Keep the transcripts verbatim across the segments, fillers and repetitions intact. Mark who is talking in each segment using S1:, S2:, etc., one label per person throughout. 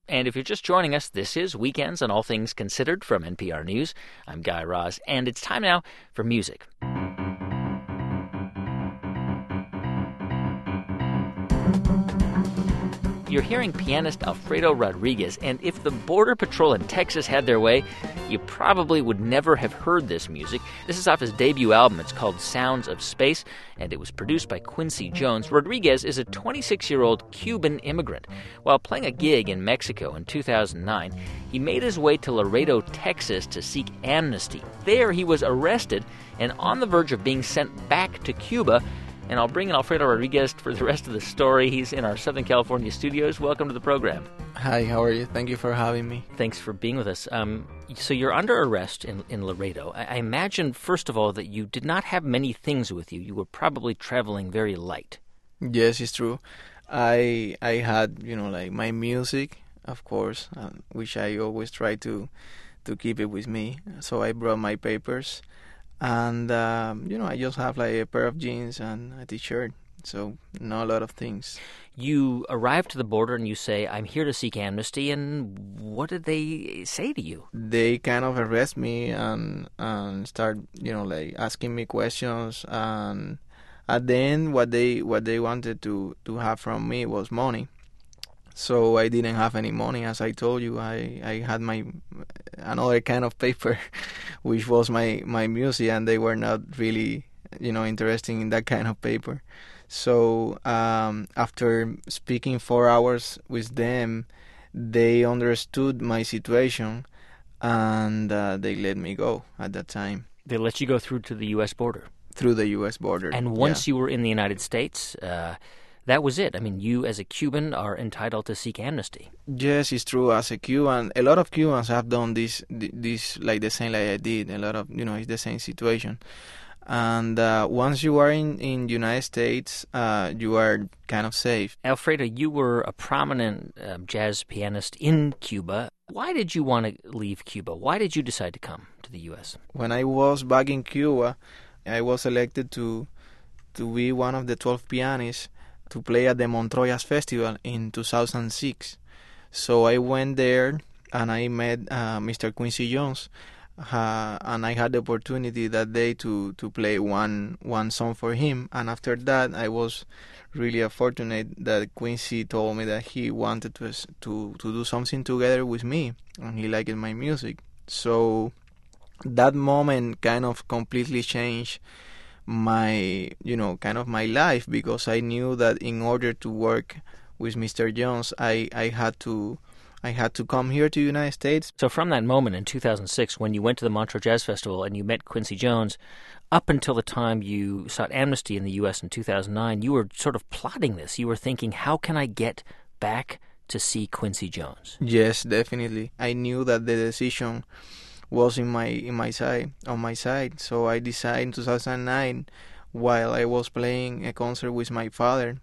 S1: And if you're just joining us, this is Weekends on All Things Considered from N P R News. I'm Guy Raz, and it's time now for music. You're hearing pianist Alfredo Rodriguez, and if the Border Patrol in Texas had their way, you probably would never have heard this music. This is off his debut album. It's called Sounds of Space, and it was produced by Quincy Jones. Rodriguez is a twenty-six-year-old Cuban immigrant. While playing a gig in Mexico in two thousand nine, he made his way to Laredo, Texas to seek amnesty. There he was arrested and on the verge of being sent back to Cuba. And I'll bring in Alfredo Rodriguez for the rest of the story. He's in our Southern California studios. Welcome to the program.
S2: Hi, how are you? Thank you for having me.
S1: Thanks for being with us. Um, so you're under arrest in, in Laredo. I, I imagine, first of all, that you did not have many things with you. You were probably traveling very light.
S2: Yes, it's true. I I had, you know, like my music, of course, um, which I always try to, to keep it with me. So I brought my papers. And, um, you know, I just have like a pair of jeans and a T-shirt, so not a lot of things.
S1: You arrive to the border and you say, I'm here to seek amnesty, and what did they say to you?
S2: They kind of arrest me and, and start, you know, like asking me questions, and at the end what they what they wanted to, to have from me was money. So I didn't have any money, as I told you. I, I had my another kind of paper, which was my, my music, and they were not really, you know, interested in that kind of paper. So um, after speaking four hours with them, they understood my situation, and uh, they let me go at that time.
S1: They let you go through to the U S border?
S2: Through the U S border.
S1: And once
S2: yeah.
S1: you were in the United States, uh, that was it. I mean, you as a Cuban are entitled to seek amnesty.
S2: Yes, it's true. As a Cuban, a lot of Cubans have done this, this like the same like I did. A lot of, you know, it's the same situation. And uh, once you are in in United States, uh, you are kind of safe.
S1: Alfredo, you were a prominent uh, jazz pianist in Cuba. Why did you want to leave Cuba? Why did you decide to come to the U S?
S2: When I was back in Cuba, I was elected to to be one of the twelve pianists to play at the Montreux Jazz Festival in two thousand six. So I went there and I met uh, Mister Quincy Jones, uh, and I had the opportunity that day to, to play one one song for him. And after that, I was really fortunate that Quincy told me that he wanted to to to do something together with me, and he liked my music. So that moment kind of completely changed my, you know, kind of my life, because I knew that in order to work with Mister Jones, I, I had to I had to come here to the United States.
S1: So from that moment in two thousand six, when you went to the Montreux Jazz Festival and you met Quincy Jones, up until the time you sought amnesty in the U S in two thousand nine, you were sort of plotting this. You were thinking, how can I get back to see Quincy Jones?
S2: Yes, definitely. I knew that the decision was in my in my side on my side. So I decided in two thousand nine, while I was playing a concert with my father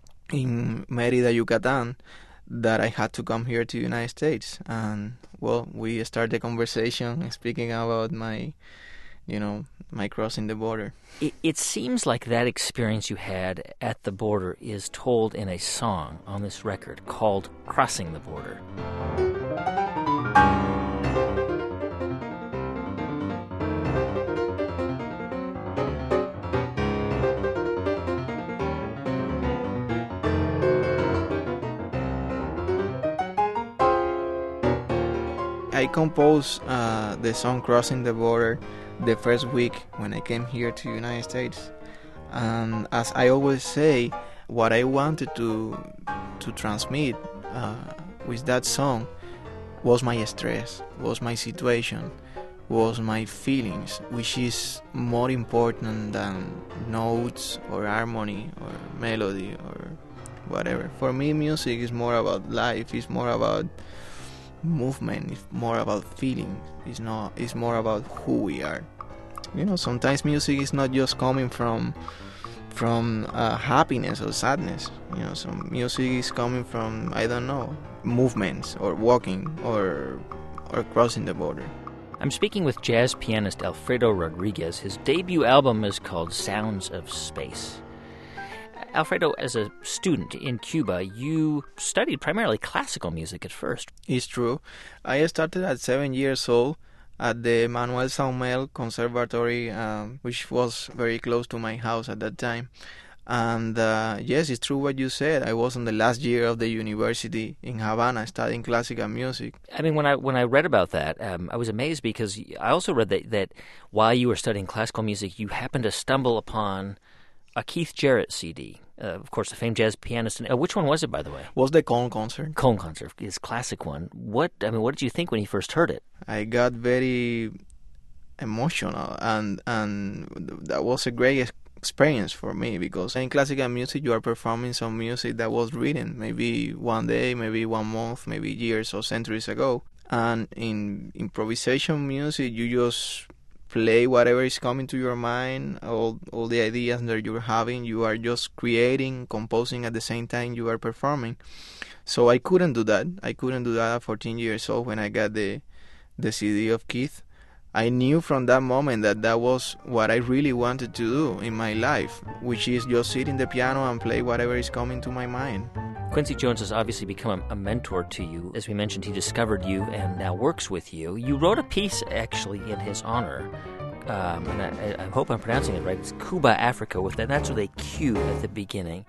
S2: in Mérida, Yucatan, that I had to come here to the United States. And well, we started the conversation speaking about my, you know, my crossing the border.
S1: It, it seems like that experience you had at the border is told in a song on this record called Crossing the Border.
S2: I composed uh, the song Crossing the Border the first week when I came here to the United States. And as I always say, what I wanted to to transmit uh, with that song was my stress, was my situation, was my feelings, which is more important than notes or harmony or melody or whatever. For me, music is more about life, it's more about movement, it's more about feeling, it's not it's more about who we are. You know, sometimes music is not just coming from from uh, happiness or sadness. You know, some music is coming from, I don't know, movements or walking or or crossing the border.
S1: I'm speaking with jazz pianist Alfredo Rodriguez. His debut album is called Sounds of Space. Alfredo, as a student in Cuba, you studied primarily classical music at first.
S2: It's true. I started at seven years old at the Manuel Saumel Conservatory, um, which was very close to my house at that time. And uh, yes, it's true what you said. I was in the last year of the university in Havana studying classical music.
S1: I mean, when I when I read about that, um, I was amazed because I also read that, that while you were studying classical music, you happened to stumble upon a Keith Jarrett C D. Uh, of course, the famed jazz pianist. And, uh, which one was it, by the way?
S2: Was the Cone Concert.
S1: Cone Concert, his classic one. What I mean, what did you think when you first heard it?
S2: I got very emotional, and and that was a great experience for me, because in classical music you are performing some music that was written maybe one day, maybe one month, maybe years or centuries ago. And in improvisation music, you just play whatever is coming to your mind, all all the ideas that you're having. You are just creating, composing at the same time you are performing. So I couldn't do that. I couldn't do that at fourteen years old when I got the the C D of Keith. I knew from that moment that that was what I really wanted to do in my life, which is just sit in the piano and play whatever is coming to my mind.
S1: Quincy Jones has obviously become a, a mentor to you. As we mentioned, he discovered you and now works with you. You wrote a piece, actually, in his honor, um, and I, I hope I'm pronouncing it right. It's Cuba, Africa, with that. That's with a Q at the beginning.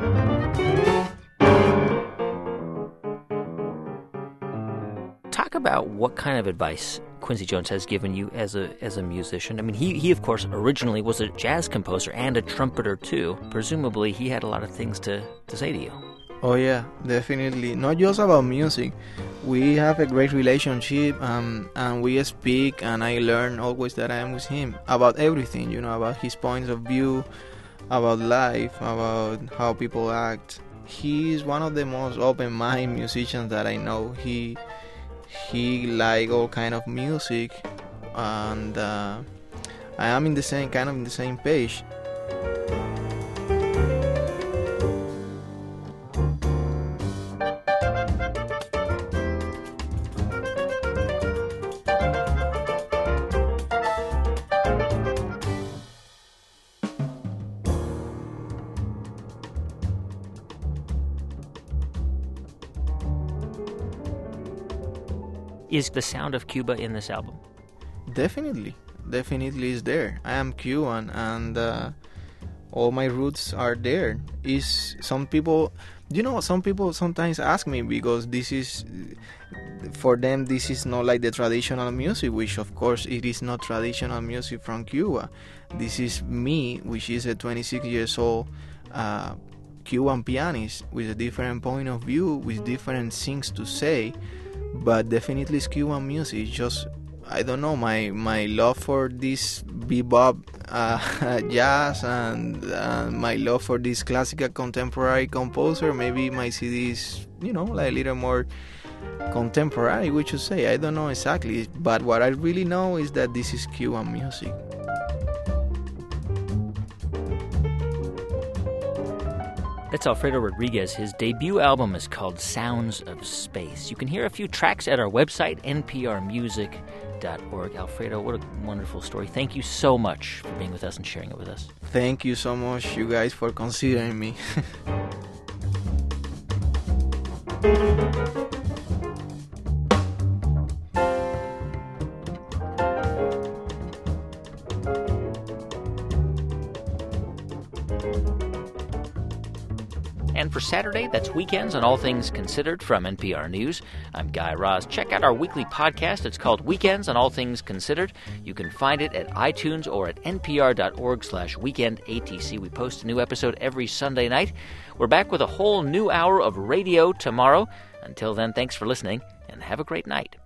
S1: Talk about what kind of advice Quincy Jones has given you as a as a musician. I mean, he, he of course, originally was a jazz composer and a trumpeter, too. Presumably, he had a lot of things to, to say to you.
S2: Oh, yeah, definitely. Not just about music. We have a great relationship, um, and we speak, and I learn always that I am with him about everything, you know, about his points of view, about life, about how people act. He is one of the most open-minded musicians that I know. He... He like all kind of music, and uh, I am in the same kind of in the same page.
S1: Is the sound of Cuba in this album?
S2: Definitely. Definitely is there. I am Cuban, and uh, all my roots are there. Is some people, you know, some people sometimes ask me, because this is, for them, this is not like the traditional music, which of course it is not traditional music from Cuba. This is me, which is a twenty-six years old uh, Cuban pianist with a different point of view, with different things to say. But definitely it's Cuban music. It's just, I don't know, my my love for this bebop uh, jazz, and uh, my love for this classical contemporary composer. Maybe my C D is, you know, like a little more contemporary, we should say. I don't know exactly, but what I really know is that this is Cuban music.
S1: That's Alfredo Rodriguez. His debut album is called Sounds of Space. You can hear a few tracks at our website, n p r music dot org. Alfredo, what a wonderful story. Thank you so much for being with us and sharing it with us.
S2: Thank you so much, you guys, for considering me.
S1: And for Saturday, that's Weekends on All Things Considered from N P R News. I'm Guy Raz. Check out our weekly podcast. It's called Weekends on All Things Considered. You can find it at iTunes or at npr.org slash weekend ATC. We post a new episode every Sunday night. We're back with a whole new hour of radio tomorrow. Until then, thanks for listening, and have a great night.